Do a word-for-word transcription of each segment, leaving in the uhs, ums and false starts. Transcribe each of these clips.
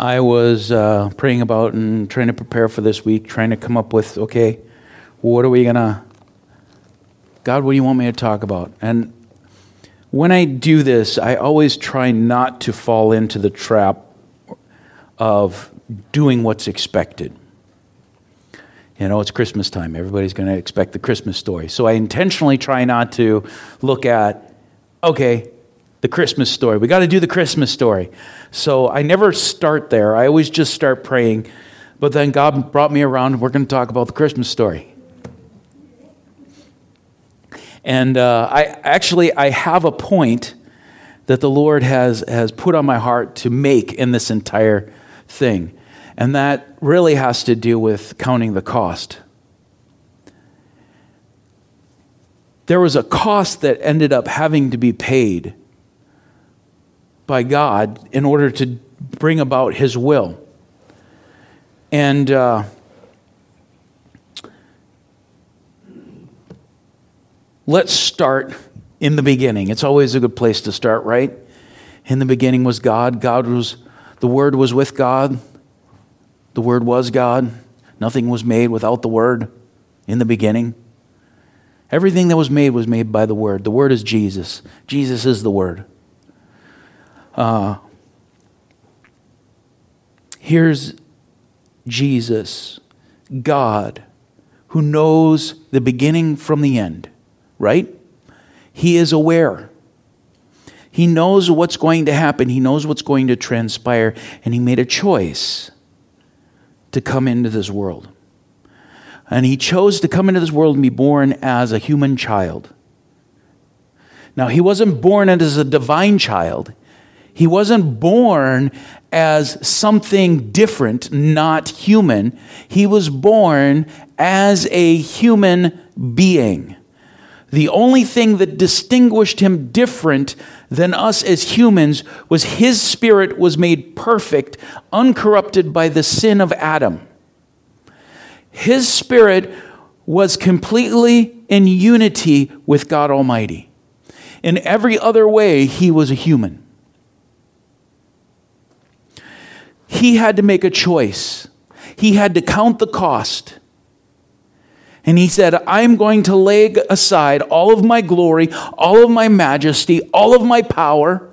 I was uh, praying about and trying to prepare for this week, trying to come up with, okay, what are we going to, God, what do you want me to talk about? And when I do this, I always try not to fall into the trap of doing what's expected. You know, it's Christmas time. Everybody's going to expect the Christmas story. So I intentionally try not to look at, okay, the Christmas story. We got to do the Christmas story. So I never start there. I always just start praying. But then God brought me around. We're going to talk about the Christmas story. And uh, I actually, I have a point that the Lord has, has put on my heart to make in this entire thing. And that really has to do with counting the cost. There was a cost that ended up having to be paid by God in order to bring about His will. And uh, let's start in the beginning. It's always a good place to start, right? In the beginning was God. God was, the Word was with God. The Word was God. Nothing was made without the Word in the beginning. Everything that was made was made by the Word. The Word is Jesus. Jesus is the Word. Uh, here's Jesus, God, who knows the beginning from the end, right? He is aware. He knows what's going to happen. He knows what's going to transpire, and He made a choice to come into this world. And He chose to come into this world and be born as a human child. Now, He wasn't born as a divine child. He wasn't born as something different, not human. He was born as a human being. The only thing that distinguished Him different than us as humans was His spirit was made perfect, uncorrupted by the sin of Adam. His spirit was completely in unity with God Almighty. In every other way, He was a human. He had to make a choice. He had to count the cost. And He said, I'm going to lay aside all of my glory, all of my majesty, all of my power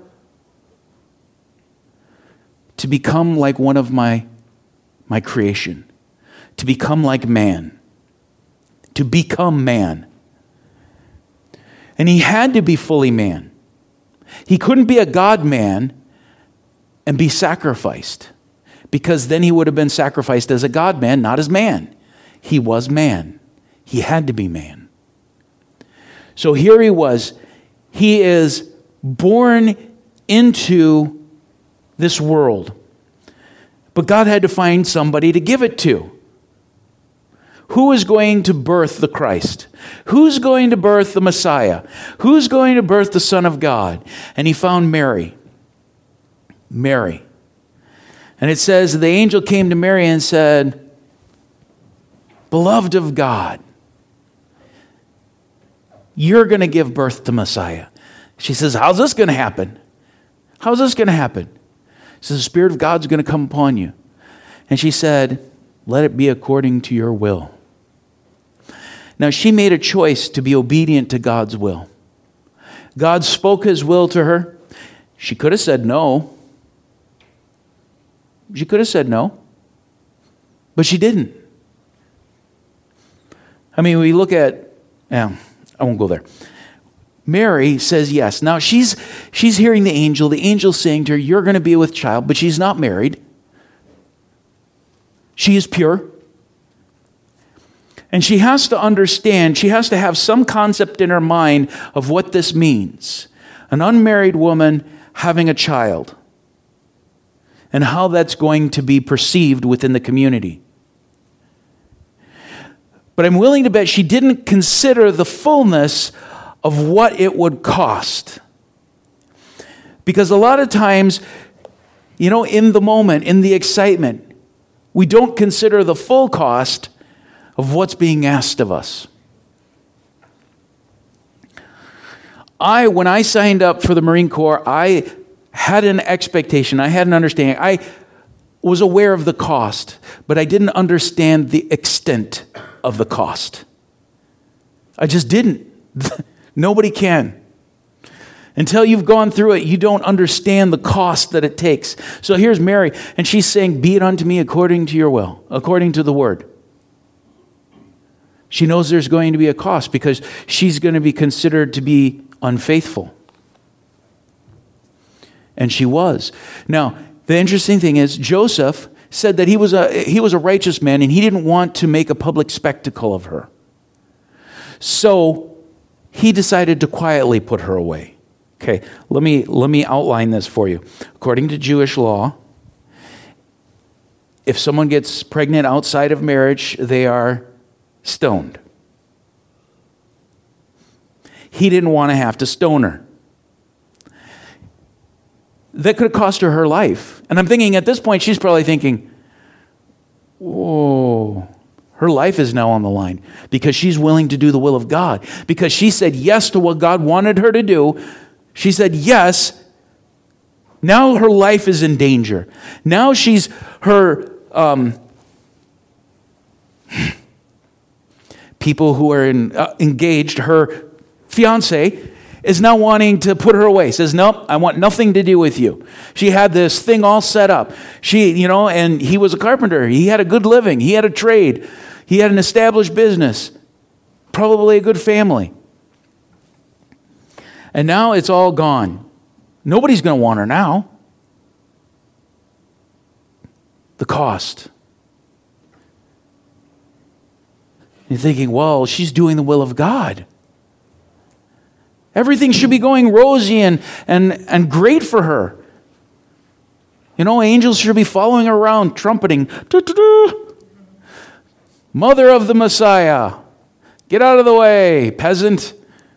to become like one of my, my creation, to become like man, to become man. And He had to be fully man. He couldn't be a God-man and be sacrificed, because then He would have been sacrificed as a God-man, not as man. He was man. He had to be man. So here He was. He is born into this world. But God had to find somebody to give it to. Who is going to birth the Christ? Who's going to birth the Messiah? Who's going to birth the Son of God? And He found Mary. Mary. And it says the angel came to Mary and said, beloved of God, you're going to give birth to Messiah. She says, how's this going to happen? How's this going to happen? She says, the Spirit of God's going to come upon you. And she said, let it be according to your will. Now she made a choice to be obedient to God's will. God spoke His will to her. She could have said no. She could have said no, but she didn't. I mean, we look at, yeah, I won't go there. Mary says yes. Now, she's she's hearing the angel. The angel's saying to her, you're going to be with child, but she's not married. She is pure. And she has to understand, she has to have some concept in her mind of what this means. An unmarried woman having a child. And how that's going to be perceived within the community. But I'm willing to bet she didn't consider the fullness of what it would cost. Because a lot of times, you know, in the moment, in the excitement, we don't consider the full cost of what's being asked of us. I, when I signed up for the Marine Corps, I had an expectation. I had an understanding. I, was aware of the cost, but I didn't understand the extent of the cost. I just didn't. Nobody can. Until you've gone through it, you don't understand the cost that it takes. So here's Mary, and she's saying, be it unto me according to your will, according to the word. She knows there's going to be a cost because she's going to be considered to be unfaithful. And she was. Now, the interesting thing is, Joseph said that he was a he was a righteous man and he didn't want to make a public spectacle of her. So he decided to quietly put her away. Okay, let me let me outline this for you. According to Jewish law, if someone gets pregnant outside of marriage, they are stoned. He didn't want to have to stone her. That could have cost her her life. And I'm thinking at this point, she's probably thinking, whoa, her life is now on the line because she's willing to do the will of God. Because she said yes to what God wanted her to do. She said yes. Now her life is in danger. Now she's her um, people who are in, uh, engaged, her fiance is now wanting to put her away. Says, nope, I want nothing to do with you. She had this thing all set up. She, you know, and he was a carpenter. He had a good living. He had a trade. He had an established business. Probably a good family. And now it's all gone. Nobody's going to want her now. The cost. You're thinking, well, she's doing the will of God. Everything should be going rosy and, and, and great for her. You know, angels should be following her around, trumpeting. Doo-doo-doo. Mother of the Messiah. Get out of the way, peasant.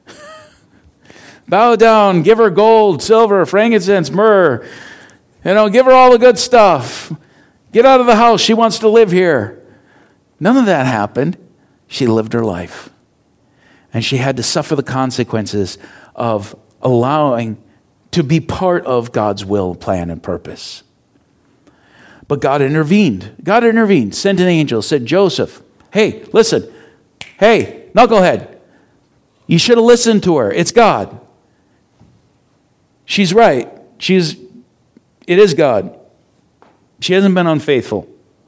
Bow down, give her gold, silver, frankincense, myrrh. You know, give her all the good stuff. Get out of the house. She wants to live here. None of that happened. She lived her life. And she had to suffer the consequences of allowing to be part of God's will, plan, and purpose. But God intervened. God intervened, sent an angel, said, Joseph, hey, listen. Hey, knucklehead. You should have listened to her. It's God. She's right. She's, it is God. She hasn't been unfaithful.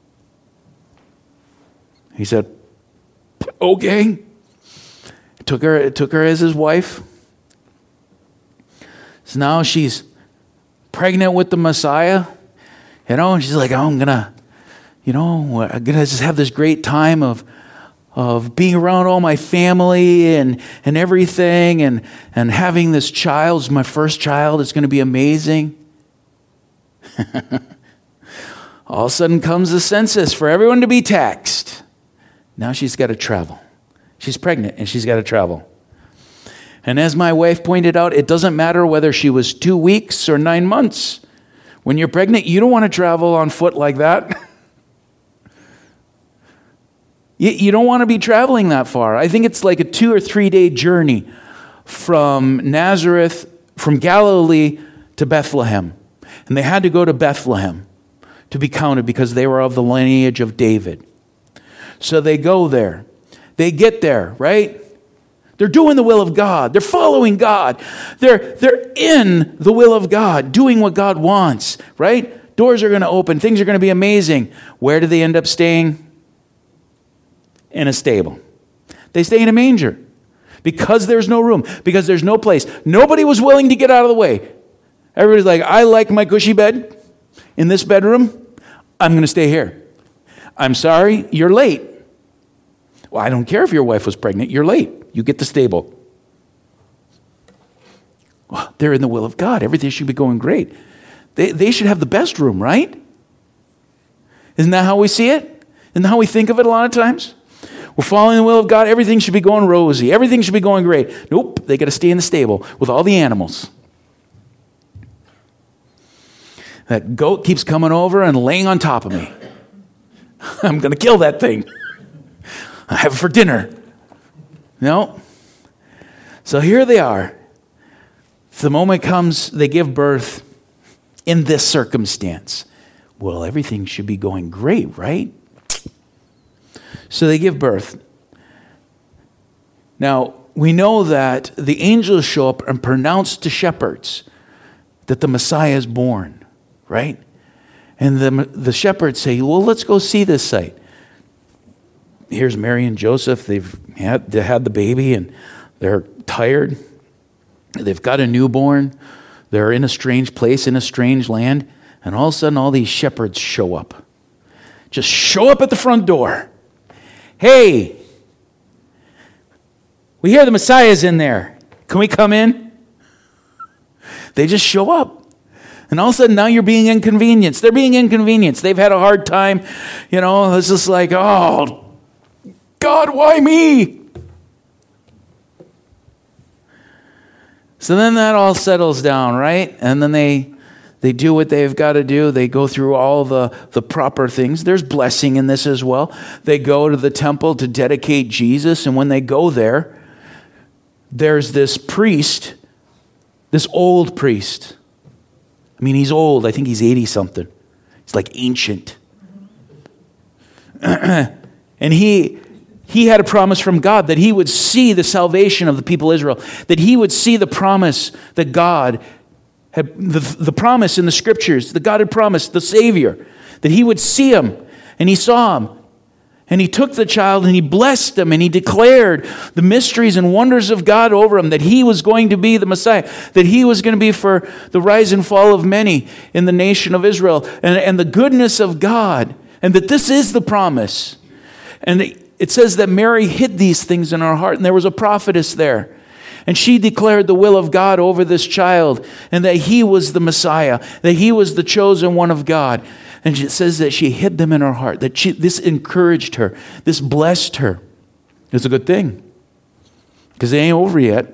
He said, okay. Took her, took her as his wife. So now she's pregnant with the Messiah. You know, and she's like, oh, I'm going to, you know, I'm going to just have this great time of of being around all my family and, and everything and, and having this child. It's my first child. It's going to be amazing. All of a sudden comes the census for everyone to be taxed. Now she's got to travel. She's pregnant and she's got to travel. And as my wife pointed out, it doesn't matter whether she was two weeks or nine months. When you're pregnant, you don't want to travel on foot like that. you, you don't want to be traveling that far. I think it's like a two or three day journey from Nazareth, from Galilee to Bethlehem. And they had to go to Bethlehem to be counted because they were of the lineage of David. So they go there. They get there, right? They're doing the will of God. They're following God. They're, they're in the will of God, doing what God wants, right? Doors are going to open. Things are going to be amazing. Where do they end up staying? In a stable. They stay in a manger because there's no room, because there's no place. Nobody was willing to get out of the way. Everybody's like, I like my cushy bed in this bedroom. I'm going to stay here. I'm sorry, you're late. Well, I don't care if your wife was pregnant. You're late. You get the stable. Well, they're in the will of God. Everything should be going great. They, they should have the best room, right? Isn't that how we see it? Isn't that how we think of it a lot of times? We're following the will of God. Everything should be going rosy. Everything should be going great. Nope, they got to stay in the stable with all the animals. That goat keeps coming over and laying on top of me. I'm going to kill that thing. I have it for dinner. No. So here they are. The moment comes, they give birth in this circumstance. well, everything should be going great, right? So they give birth. Now, we know that the angels show up and pronounce to shepherds that the Messiah is born, right? And the, the shepherds say, well, let's go see this sight. Here's Mary and Joseph. They've had, they had the baby and they're tired. They've got a newborn. They're in a strange place, in a strange land. And all of a sudden, all these shepherds show up. Just show up at the front door. Hey, we hear the Messiah's in there. Can we come in? They just show up. And all of a sudden, now you're being inconvenienced. They're being inconvenienced. They've had a hard time. You know, it's just like, oh, God, why me? So then that all settles down, right? And then they they do what they've got to do. They go through all the, the proper things. There's blessing in this as well. They go to the temple to dedicate Jesus. And when they go there, there's this priest, this old priest. I mean, he's old. I think he's eighty-something. He's like ancient. And he... He had a promise from God that he would see the salvation of the people of Israel, that he would see the promise that God had, the, the promise in the scriptures, that God had promised, the Savior, that he would see him, and he saw him. And he took the child and he blessed him and he declared the mysteries and wonders of God over him, that he was going to be the Messiah, that he was going to be for the rise and fall of many in the nation of Israel, and, and the goodness of God, and that this is the promise. And the, It says that Mary hid these things in her heart, and there was a prophetess there. And she declared the will of God over this child, and that he was the Messiah, that he was the chosen one of God. And it says that she hid them in her heart, that she, this encouraged her, this blessed her. It's a good thing, because it ain't over yet.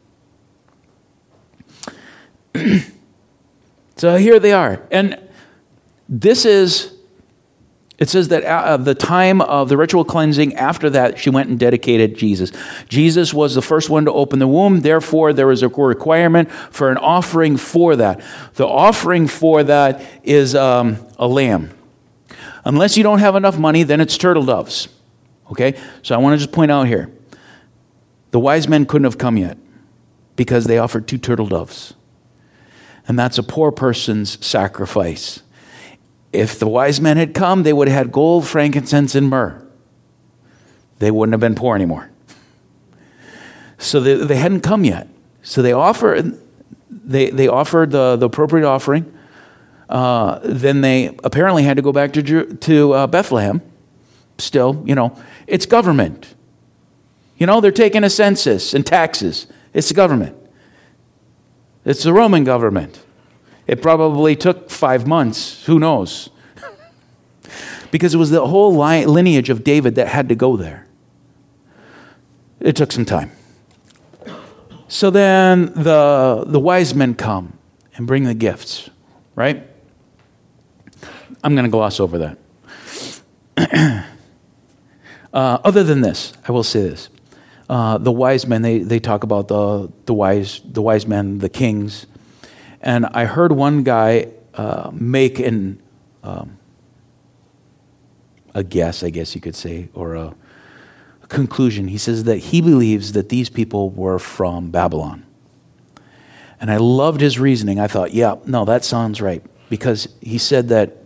So here they are. And this is... It says that at the time of the ritual cleansing, after that, she went and dedicated Jesus. Jesus was the first one to open the womb. Therefore, there was a requirement for an offering for that. The offering for that is um, a lamb. Unless you don't have enough money, then it's turtle doves. Okay? So I want to just point out here. The wise men couldn't have come yet because they offered two turtle doves. And that's a poor person's sacrifice. If the wise men had come, they would have had gold, frankincense, and myrrh. They wouldn't have been poor anymore. So they, they hadn't come yet. So they offered, they, they offered the, the appropriate offering. Uh, then they apparently had to go back to, to uh, Bethlehem. Still, you know, it's government. You know, they're taking a census and taxes. It's the government. It's the Roman government. It probably took five months. Who knows? Because it was the whole lineage of David that had to go there. It took some time. So then the, the wise men come and bring the gifts, right? I'm going to gloss over that. uh, other than this, I will say this. Uh, the wise men, they, they talk about the, the, wise, the wise men, the kings. And I heard one guy uh, make an, um, a guess, I guess you could say, or a, a conclusion. He says that he believes that these people were from Babylon. And I loved his reasoning. I thought, yeah, no, that sounds right. Because he said that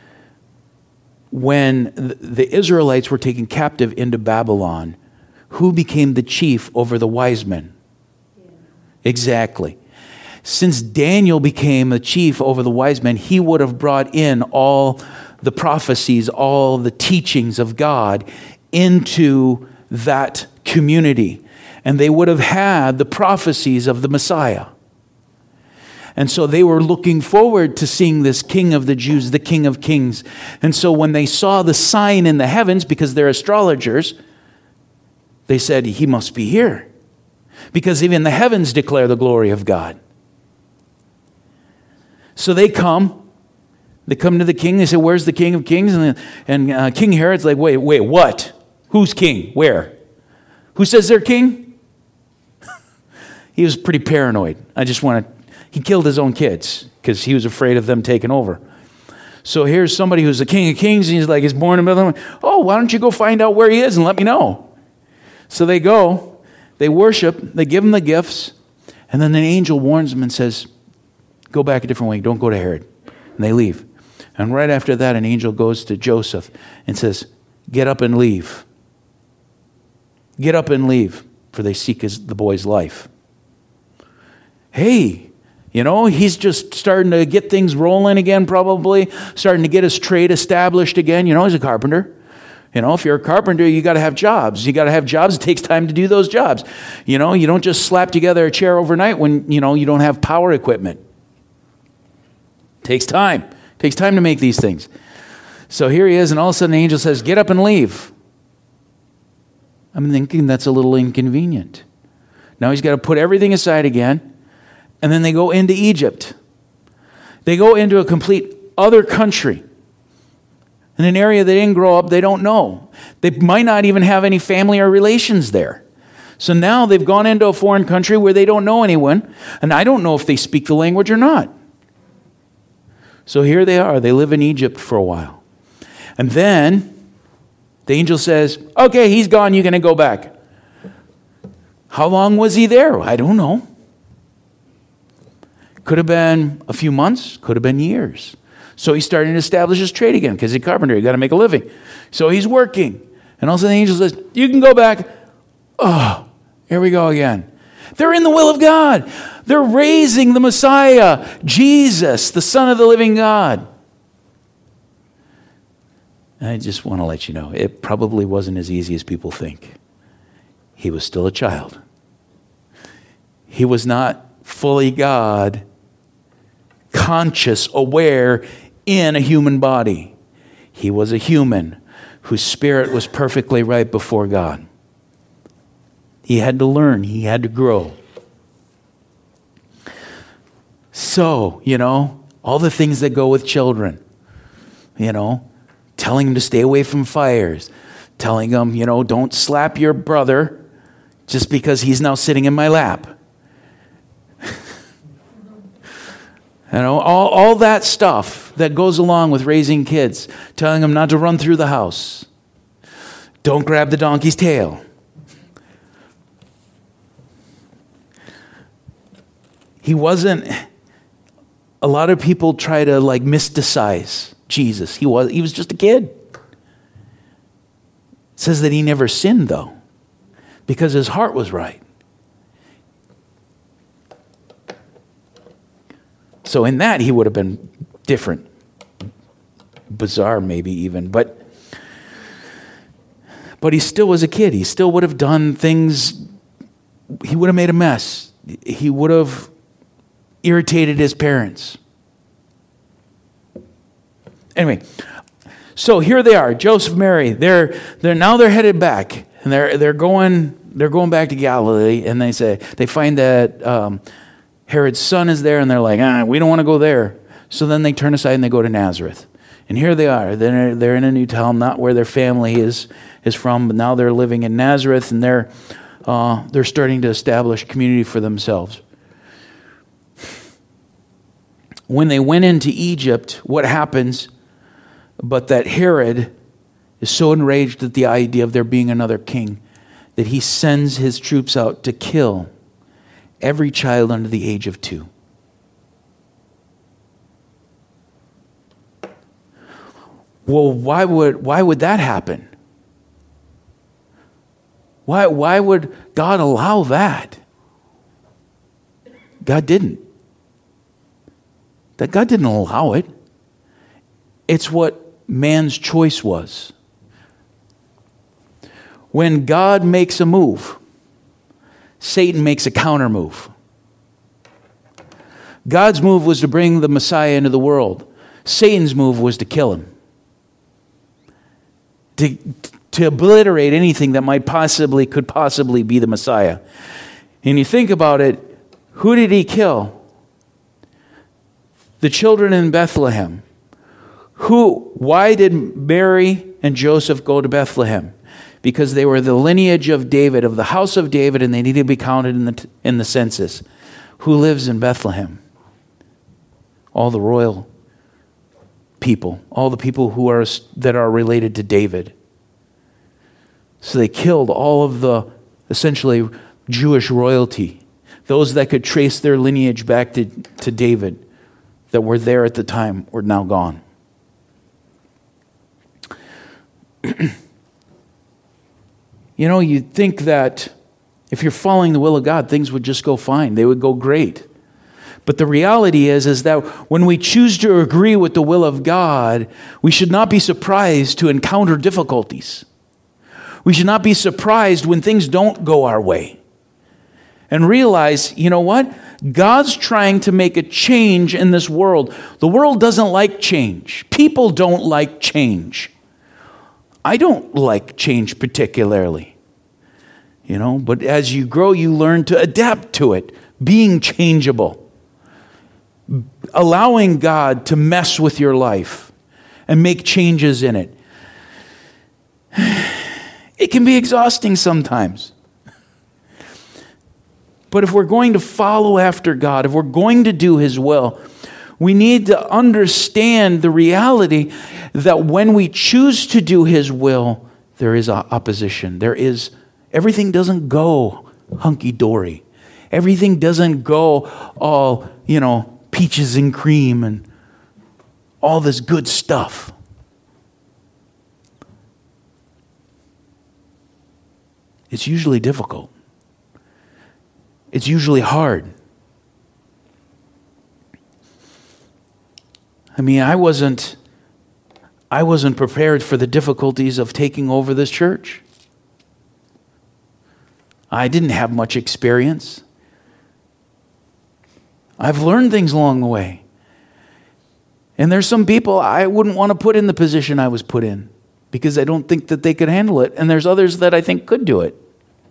when the Israelites were taken captive into Babylon, who became the chief over the wise men? Yeah. Exactly. Since Daniel became the chief over the wise men, he would have brought in all the prophecies, all the teachings of God into that community. And they would have had the prophecies of the Messiah. And so they were looking forward to seeing this King of the Jews, the King of Kings. And so when they saw the sign in the heavens, because they're astrologers, they said, he must be here. Because even the heavens declare the glory of God. So they come, they come to the king, they say, where's the King of Kings? And, and uh, King Herod's like, wait, wait, what? Who's king? Where? Who says they're king? He was pretty paranoid. I just want to, he killed his own kids because he was afraid of them taking over. So here's somebody who's the King of Kings, and he's like, he's born in Bethlehem. Oh, why don't you go find out where he is and let me know? So they go, they worship, they give him the gifts, and then an angel warns them and says, go back a different way, don't go to Herod. And they leave. And right after that, an angel goes to Joseph and says, get up and leave. Get up and leave, for they seek his, the boy's life. Hey, you know, he's just starting to get things rolling again, probably, starting to get his trade established again. You know, he's a carpenter. You know, if you're a carpenter, you got to have jobs. You got to have jobs. It takes time to do those jobs. You know, you don't just slap together a chair overnight when, you know, you don't have power equipment. It takes time. It takes time to make these things. So here he is, and all of a sudden the angel says, get up and leave. I'm thinking that's a little inconvenient. Now he's got to put everything aside again. And then they go into Egypt. They go into a complete other country. In an area they didn't grow up, they don't know. They might not even have any family or relations there. So now they've gone into a foreign country where they don't know anyone. And I don't know if they speak the language or not. So here they are. They live in Egypt for a while. And then the angel says, okay, he's gone. You're going to go back. How long was he there? I don't know. Could have been a few months, could have been years. So he's starting to establish his trade again because he's a carpenter. He's got to make a living. So he's working. And all of a sudden the angel says, you can go back. Oh, here we go again. They're in the will of God. They're raising the Messiah, Jesus, the Son of the living God. And I just want to let you know, it probably wasn't as easy as people think. He was still a child. He was not fully God, conscious, aware in a human body. He was a human whose spirit was perfectly right before God. He had to learn. He had to grow. So, you know, all the things that go with children, you know, telling them to stay away from fires, telling them, you know, don't slap your brother just because he's now sitting in my lap. You know, all, all that stuff that goes along with raising kids, telling them not to run through the house. Don't grab the donkey's tail. He wasn't, a lot of people try to like mysticize Jesus. He was, he was just a kid. It says that he never sinned though, because his heart was right. So in that, he would have been different. Bizarre, maybe even. But, but he still was a kid. He still would have done things. He would have made a mess. He would have irritated his parents. Anyway, so here they are, Joseph, Mary. They're they're now they're headed back, and they're they're going they're going back to Galilee. And they say they find that Um, Herod's son is there, and they're like, ah, we don't want to go there. So then they turn aside and they go to Nazareth. And here they are. They're, they're in a new town, not where their family is, is from, but now they're living in Nazareth, and they're, uh, they're starting to establish community for themselves. When they went into Egypt, what happens but that Herod is so enraged at the idea of there being another king that he sends his troops out to kill every child under the age of two. Well, why would why would that happen? Why why would God allow that? God didn't. That God didn't allow it. It's what man's choice was. When God makes a move, Satan makes a counter move. God's move was to bring the Messiah into the world. Satan's move was to kill him. To, to obliterate anything that might possibly, could possibly be the Messiah. And you think about it, who did he kill? The children in Bethlehem. Who, why did Mary and Joseph go to Bethlehem? Because they were the lineage of David, of the house of David, and they needed to be counted in the in the census. Who lives in Bethlehem? All the royal people, all the people who are that are related to David. So they killed all of the essentially Jewish royalty, those that could trace their lineage back to, to David, that were there at the time, were now gone. You know, you'd think that if you're following the will of God, things would just go fine. They would go great. But the reality is, is that when we choose to agree with the will of God, we should not be surprised to encounter difficulties. We should not be surprised when things don't go our way. And realize, you know what? God's trying to make a change in this world. The world doesn't like change. People don't like change. I don't like change particularly. You know, but as you grow, you learn to adapt to it, being changeable, allowing God to mess with your life and make changes in it. It can be exhausting sometimes. But if we're going to follow after God, if we're going to do His will, we need to understand the reality that when we choose to do His will, there is opposition. There is, everything doesn't go hunky-dory. Everything doesn't go all, you know, peaches and cream and all this good stuff. It's usually difficult. It's usually hard. I mean, I wasn't I wasn't prepared for the difficulties of taking over this church. I didn't have much experience. I've learned things along the way. And there's some people I wouldn't want to put in the position I was put in because I don't think that they could handle it. And there's others that I think could do it.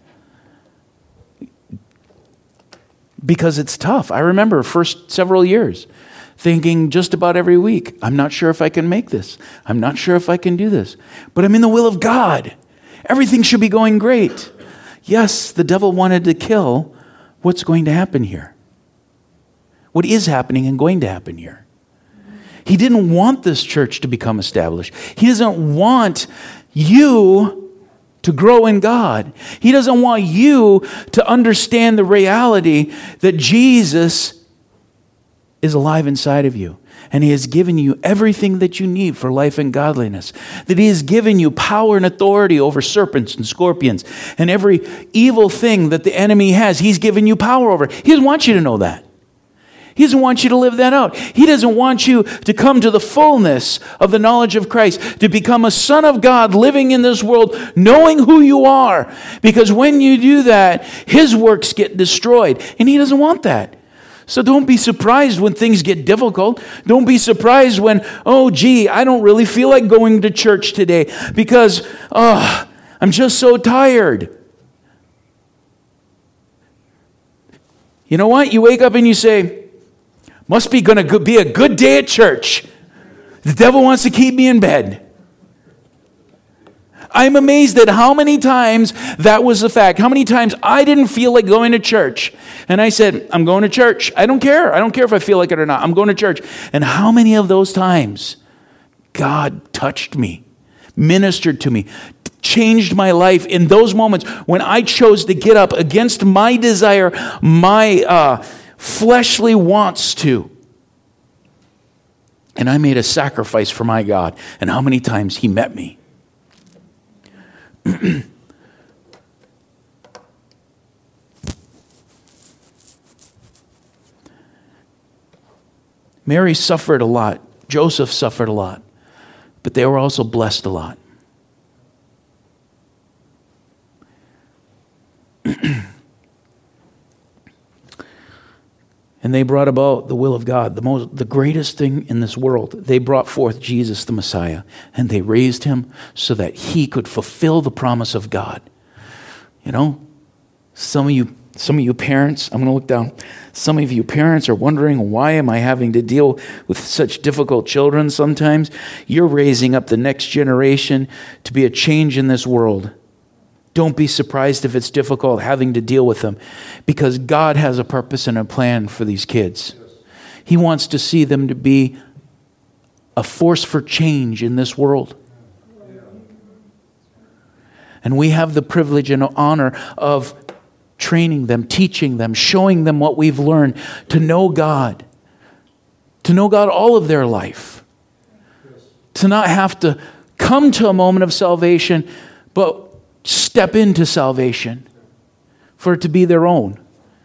Because it's tough. I remember first several years thinking just about every week, I'm not sure if I can make this. I'm not sure if I can do this. But I'm in the will of God. Everything should be going great. Yes, the devil wanted to kill what's going to happen here. What is happening and going to happen here. He didn't want this church to become established. He doesn't want you to grow in God. He doesn't want you to understand the reality that Jesus is alive inside of you. And He has given you everything that you need for life and godliness. That He has given you power and authority over serpents and scorpions. And every evil thing that the enemy has, He's given you power over. He doesn't want you to know that. He doesn't want you to live that out. He doesn't want you to come to the fullness of the knowledge of Christ, to become a son of God living in this world, knowing who you are. Because when you do that, His works get destroyed. And He doesn't want that. So don't be surprised when things get difficult. Don't be surprised when, oh, gee, I don't really feel like going to church today because, oh, I'm just so tired. You know what? You wake up and you say, must be going to be a good day at church. The devil wants to keep me in bed. I'm amazed at how many times that was the fact. How many times I didn't feel like going to church. And I said, I'm going to church. I don't care. I don't care if I feel like it or not. I'm going to church. And how many of those times God touched me, ministered to me, changed my life in those moments when I chose to get up against my desire, my uh, fleshly wants to. And I made a sacrifice for my God. And how many times He met me. Mary suffered a lot. Joseph suffered a lot. But they were also blessed a lot. And they brought about the will of God, the most, the greatest thing in this world. They brought forth Jesus, the Messiah, and they raised Him so that He could fulfill the promise of God. You know, some of you, some of you parents, I'm going to look down. Some of you parents are wondering, why am I having to deal with such difficult children sometimes? You're raising up the next generation to be a change in this world. Don't be surprised if it's difficult having to deal with them, because God has a purpose and a plan for these kids. He wants to see them to be a force for change in this world. And we have the privilege and honor of training them, teaching them, showing them what we've learned to know God, to know God all of their life, to not have to come to a moment of salvation, but step into salvation for it to be their own.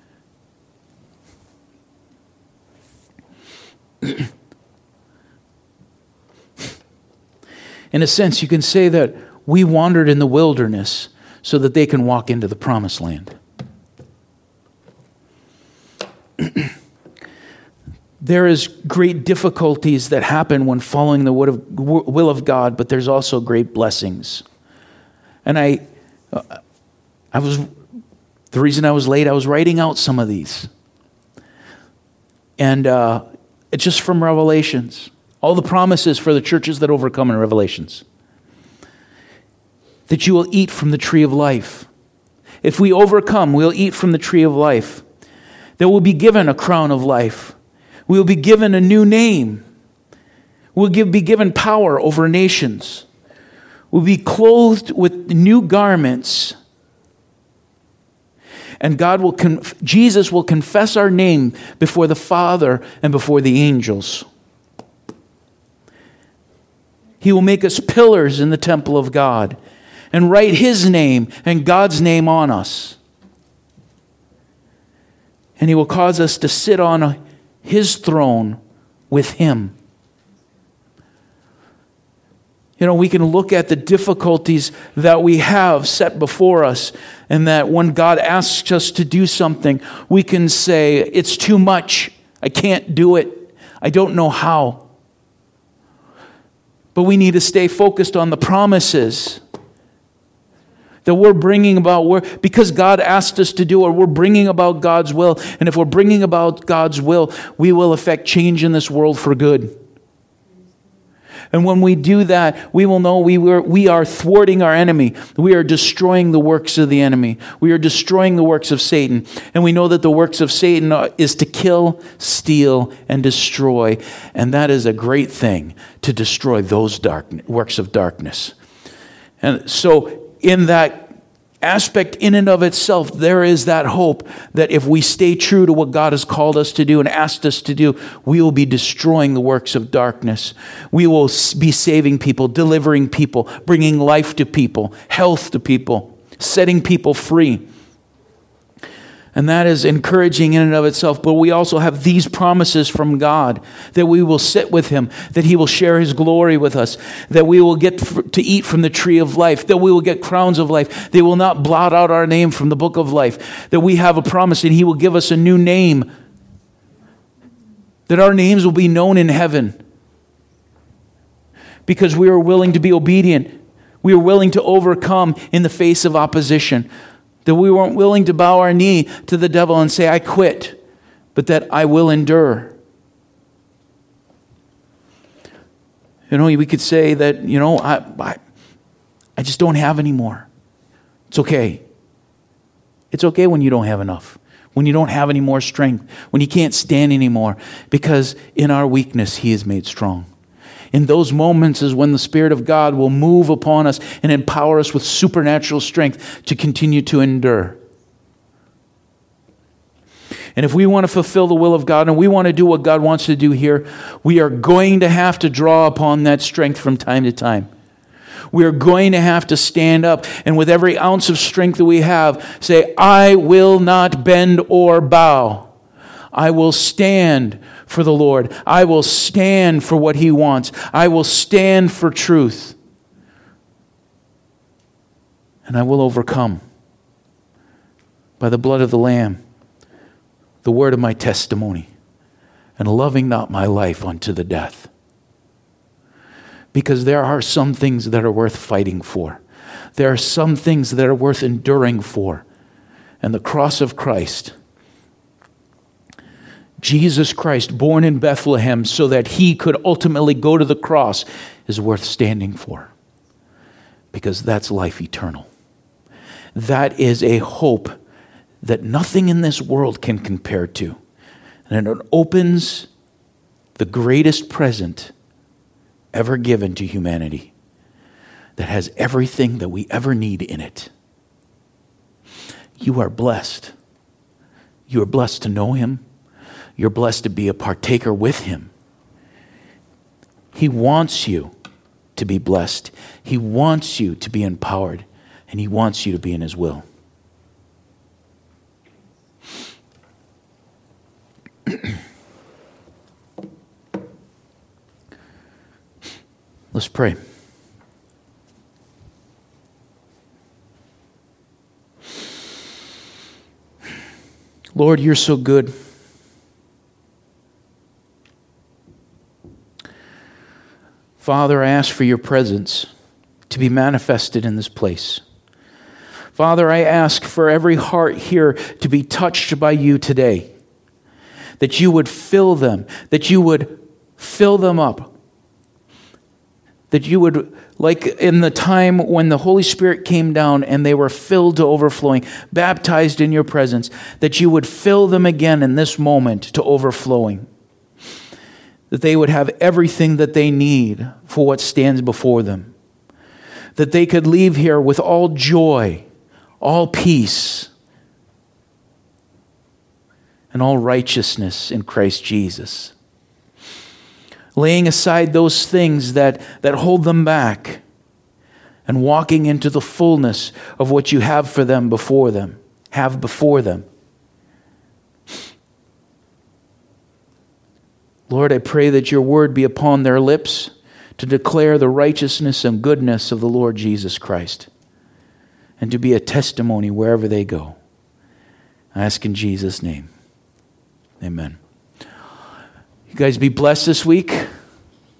In a sense, you can say that we wandered in the wilderness so that they can walk into the promised land. There is great difficulties that happen when following the will of God, but there's also great blessings. And I, I was, the reason I was late, I was writing out some of these. And uh, it's just from Revelations. All the promises for the churches that overcome in Revelations. That you will eat from the tree of life. If we overcome, we'll eat from the tree of life. That we'll be given a crown of life. We'll be given a new name. We'll give, be given power over nations. We'll be clothed with new garments. And God will, conf- Jesus will confess our name before the Father and before the angels. He will make us pillars in the temple of God and write His name and God's name on us. And He will cause us to sit on His throne with Him. You know, we can look at the difficulties that we have set before us, and that when God asks us to do something, we can say, it's too much. I can't do it. I don't know how. But we need to stay focused on the promises that we're bringing about, we're, because God asked us to do it, we're bringing about God's will. And if we're bringing about God's will, we will affect change in this world for good. And when we do that, we will know we, were, we are thwarting our enemy. We are destroying the works of the enemy. We are destroying the works of Satan. And we know that the works of Satan is to kill, steal, and destroy. And that is a great thing, to destroy those dark, works of darkness. And so in that aspect, in and of itself, there is that hope that if we stay true to what God has called us to do and asked us to do, we will be destroying the works of darkness. We will be saving people, delivering people, bringing life to people, health to people, setting people free. And that is encouraging in and of itself. But we also have these promises from God that we will sit with Him, that He will share His glory with us, that we will get to eat from the tree of life, that we will get crowns of life. They will not blot out our name from the book of life, that we have a promise and He will give us a new name, that our names will be known in heaven because we are willing to be obedient. We are willing to overcome in the face of opposition. That we weren't willing to bow our knee to the devil and say, I quit, but that I will endure. You know, we could say that, you know, I, I, I just don't have any more. It's okay. It's okay when you don't have enough, when you don't have any more strength, when you can't stand anymore, because in our weakness, He is made strong. In those moments is when the Spirit of God will move upon us and empower us with supernatural strength to continue to endure. And if we want to fulfill the will of God and we want to do what God wants to do here, we are going to have to draw upon that strength from time to time. We are going to have to stand up and with every ounce of strength that we have, say, I will not bend or bow. I will stand for the Lord. I will stand for what He wants. I will stand for truth. And I will overcome by the blood of the Lamb, the word of my testimony, and loving not my life unto the death. Because there are some things that are worth fighting for. There are some things that are worth enduring for. And the cross of Christ, Jesus Christ, born in Bethlehem so that He could ultimately go to the cross, is worth standing for. Because that's life eternal. That is a hope that nothing in this world can compare to. And it opens the greatest present ever given to humanity, that has everything that we ever need in it. You are blessed. You are blessed to know him. You're blessed to be a partaker with him. He wants you to be blessed. He wants you to be empowered. And he wants you to be in his will. Let's pray. Lord, you're so good. Father, I ask for your presence to be manifested in this place. Father, I ask for every heart here to be touched by you today, that you would fill them, that you would fill them up, that you would, like in the time when the Holy Spirit came down and they were filled to overflowing, baptized in your presence, that you would fill them again in this moment to overflowing, that they would have everything that they need for what stands before them, that they could leave here with all joy, all peace, and all righteousness in Christ Jesus. Laying aside those things that, that hold them back and walking into the fullness of what you have for them before them, have before them. Lord, I pray that your word be upon their lips to declare the righteousness and goodness of the Lord Jesus Christ and to be a testimony wherever they go. I ask in Jesus' name. Amen. You guys be blessed this week.